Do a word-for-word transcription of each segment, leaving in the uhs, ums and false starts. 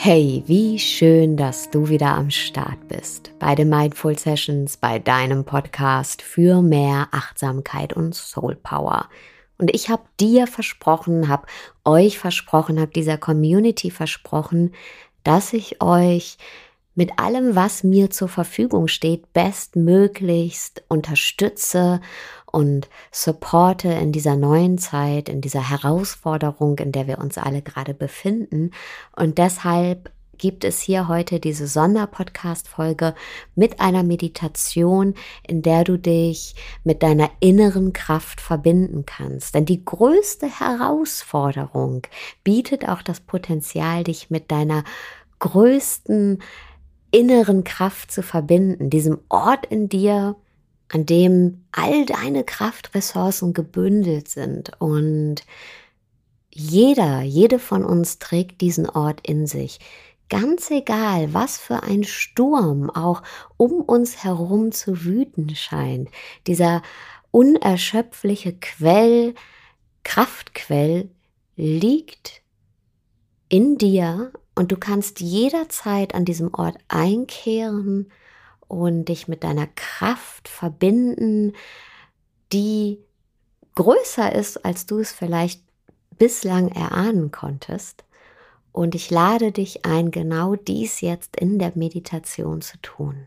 Hey, wie schön, dass du wieder am Start bist bei den Mindful Sessions, bei deinem Podcast für mehr Achtsamkeit und Soul Power. Und ich habe dir versprochen, habe euch versprochen, habe dieser Community versprochen, dass ich euch mit allem, was mir zur Verfügung steht, bestmöglichst unterstütze und supporte in dieser neuen Zeit, in dieser Herausforderung, in der wir uns alle gerade befinden. Und deshalb gibt es hier heute diese Sonderpodcast-Folge mit einer Meditation, in der du dich mit deiner inneren Kraft verbinden kannst. Denn die größte Herausforderung bietet auch das Potenzial, dich mit deiner größten inneren Kraft zu verbinden, diesem Ort in dir, an dem all deine Kraftressourcen gebündelt sind. Und jeder, jede von uns trägt diesen Ort in sich. Ganz egal, was für ein Sturm auch um uns herum zu wüten scheint. Dieser unerschöpfliche Quell, Kraftquell liegt in dir. Und du kannst jederzeit an diesem Ort einkehren und dich mit deiner Kraft verbinden, die größer ist, als du es vielleicht bislang erahnen konntest. Und ich lade dich ein, genau dies jetzt in der Meditation zu tun.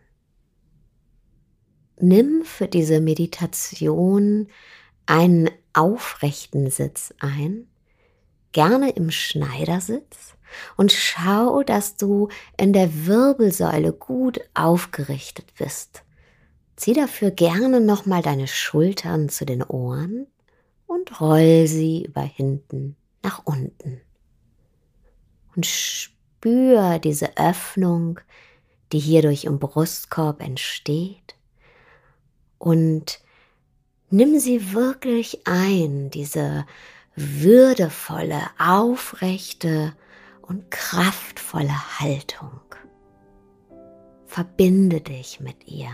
Nimm für diese Meditation einen aufrechten Sitz ein, gerne im Schneidersitz. Und schau, dass du in der Wirbelsäule gut aufgerichtet bist. Zieh dafür gerne nochmal deine Schultern zu den Ohren und roll sie über hinten nach unten. Und spür diese Öffnung, die hierdurch im Brustkorb entsteht. Und nimm sie wirklich ein, diese würdevolle, aufrechte und kraftvolle Haltung. Verbinde dich mit ihr.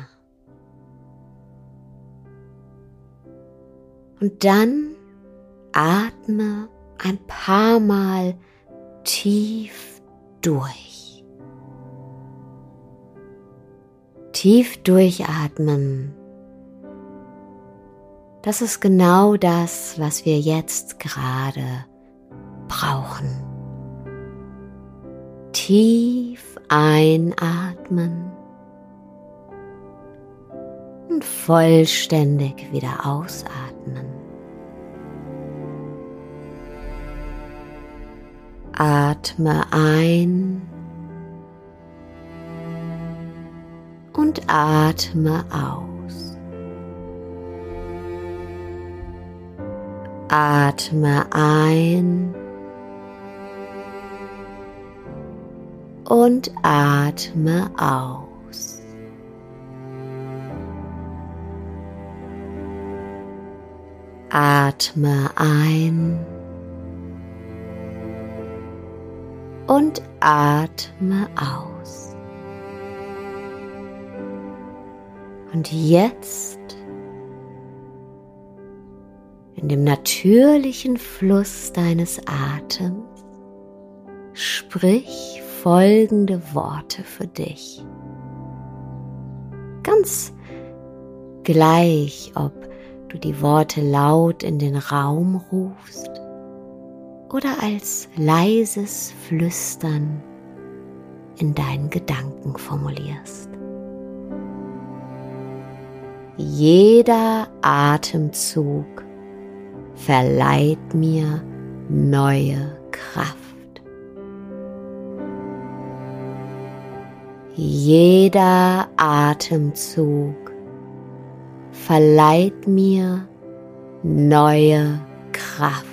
Und dann atme ein paar Mal tief durch. Tief durchatmen. Das ist genau das, was wir jetzt gerade brauchen. Tief einatmen und vollständig wieder ausatmen. Atme ein und atme aus. Atme ein und atme aus. Atme ein und atme aus. Und jetzt in dem natürlichen Fluss deines Atems sprich folgende Worte für dich. Ganz gleich, ob du die Worte laut in den Raum rufst oder als leises Flüstern in deinen Gedanken formulierst. Jeder Atemzug verleiht mir neue Kraft. Jeder Atemzug verleiht mir neue Kraft.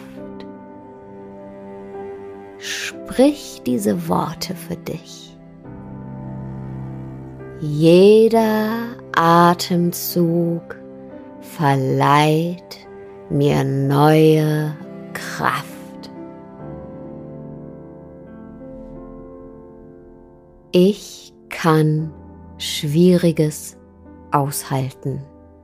Sprich diese Worte für dich. Jeder Atemzug verleiht mir neue Kraft. Ich kann Schwieriges aushalten.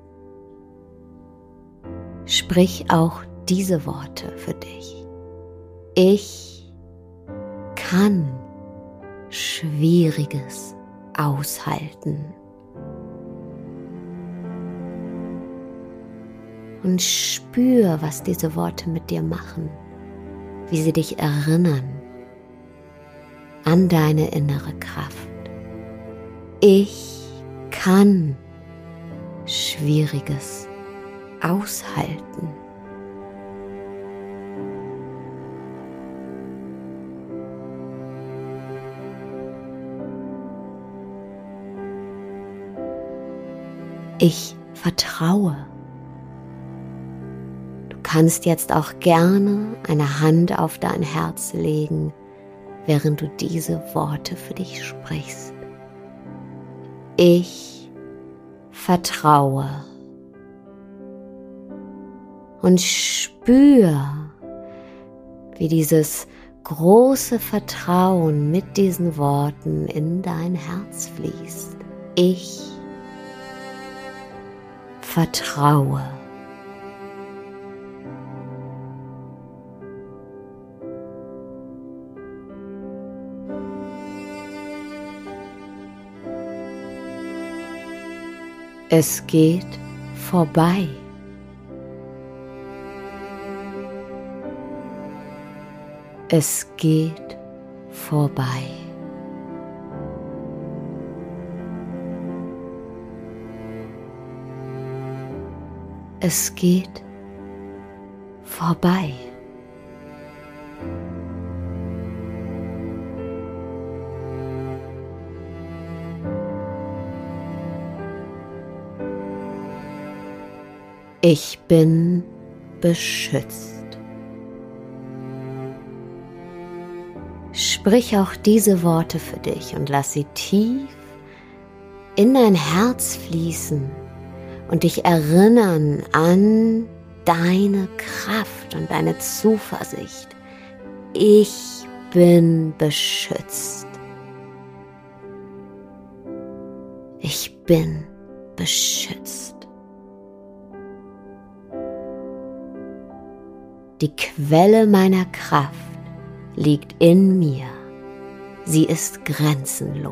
Sprich auch diese Worte für dich. Ich kann Schwieriges aushalten. Und spür, was diese Worte mit dir machen, wie sie dich erinnern an deine innere Kraft. Ich kann Schwieriges aushalten. Ich vertraue. Du kannst jetzt auch gerne eine Hand auf dein Herz legen, während du diese Worte für dich sprichst. Ich vertraue. Und spür, wie dieses große Vertrauen mit diesen Worten in dein Herz fließt. Ich vertraue. Es geht vorbei. Es geht vorbei. Es geht vorbei. Ich bin beschützt. Sprich auch diese Worte für dich und lass sie tief in dein Herz fließen und dich erinnern an deine Kraft und deine Zuversicht. Ich bin beschützt. Ich bin beschützt. Die Quelle meiner Kraft liegt in mir. Sie ist grenzenlos.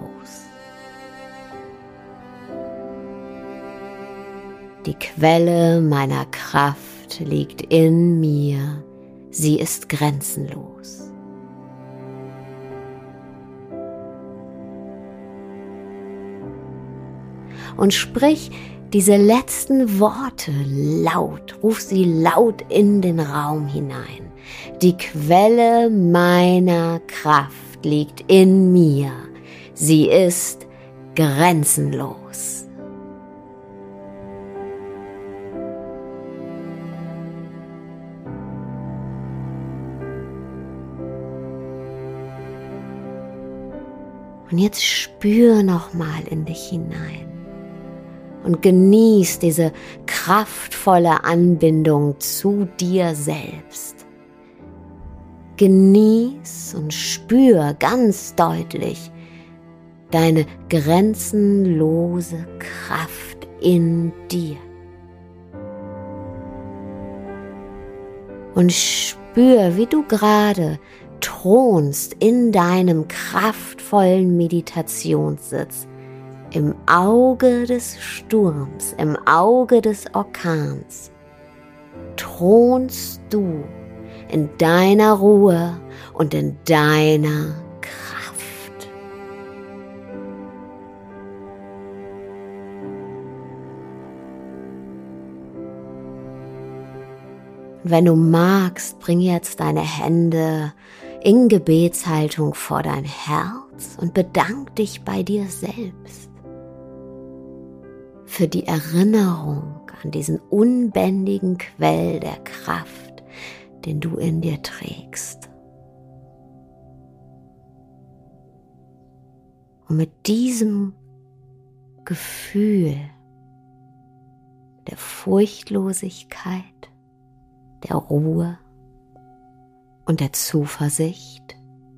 Die Quelle meiner Kraft liegt in mir. Sie ist grenzenlos. Und sprich diese letzten Worte laut, ruf sie laut in den Raum hinein. Die Quelle meiner Kraft liegt in mir. Sie ist grenzenlos. Und jetzt spür noch mal in dich hinein. Und genieß diese kraftvolle Anbindung zu dir selbst. Genieß und spür ganz deutlich deine grenzenlose Kraft in dir. Und spür, wie du gerade thronst in deinem kraftvollen Meditationssitz. Im Auge des Sturms, im Auge des Orkans, thronst du in deiner Ruhe und in deiner Kraft. Wenn du magst, bring jetzt deine Hände in Gebetshaltung vor dein Herz und bedank dich bei dir selbst für die Erinnerung an diesen unbändigen Quell der Kraft, den du in dir trägst. Und mit diesem Gefühl der Furchtlosigkeit, der Ruhe und der Zuversicht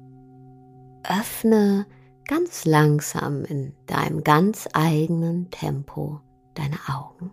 öffne ganz langsam in deinem ganz eigenen Tempo deine Augen.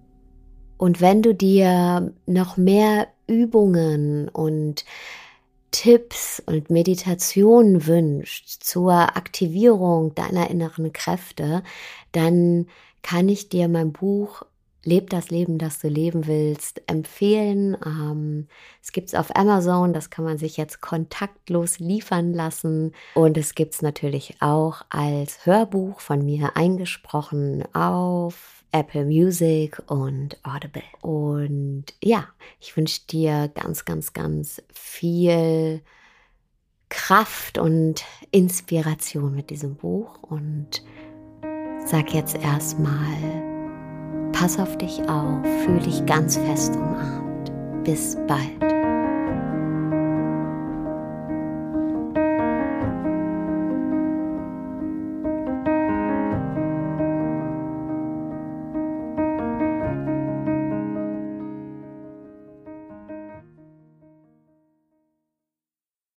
Und wenn du dir noch mehr Übungen und Tipps und Meditationen wünschst zur Aktivierung deiner inneren Kräfte, dann kann ich dir mein Buch Leb das Leben, das du leben willst, empfehlen. Ähm, es gibt es auf Amazon, das kann man sich jetzt kontaktlos liefern lassen. Und es gibt es natürlich auch als Hörbuch von mir eingesprochen auf Apple Music und Audible. Und ja, ich wünsche dir ganz, ganz, ganz viel Kraft und Inspiration mit diesem Buch und sag jetzt erstmal: Pass auf dich auf, fühl dich ganz fest umarmt. Bis bald.